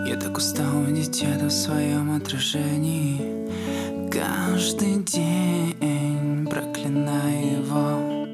Я так устал видеть это в своем отражении. Каждый день проклинаю его.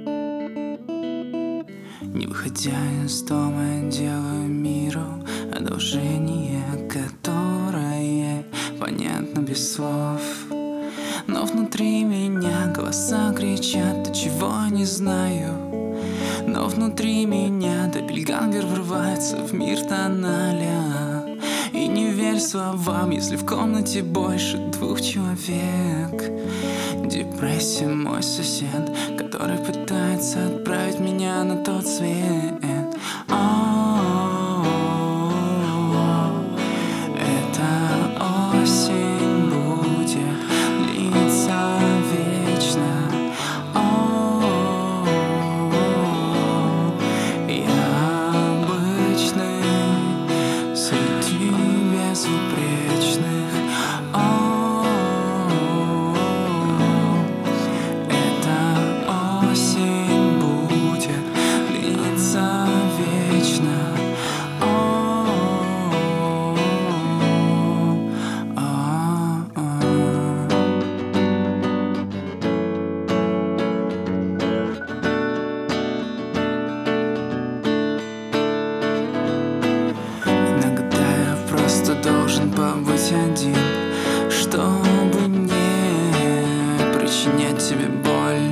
Не выходя из дома, я делаю миру одолжение, которое понятно без слов. Но внутри меня голоса кричат, то чего не знаю. Но внутри меня доппельгангер врывается в мир тоналя. И не верь словам, если в комнате больше 2 человек. Депрессия мой сосед, который пытается отправить меня на тот свет. Эта осень будет длиться вечно. Я обычный среди безупречных. Эта осень будет длиться вечно. Иногда я просто должен побыть один, чтобы не причинять тебе боль.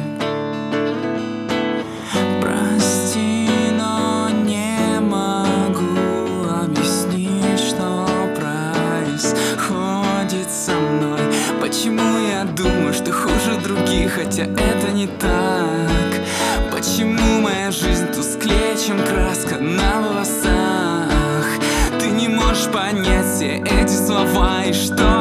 Прости, но не могу объяснить, что происходит со мной. Почему я думаю, что хуже других, хотя это не так? Почему моя жизнь тусклее, чем краска на волосах? Ты не можешь понять все эти слова, и что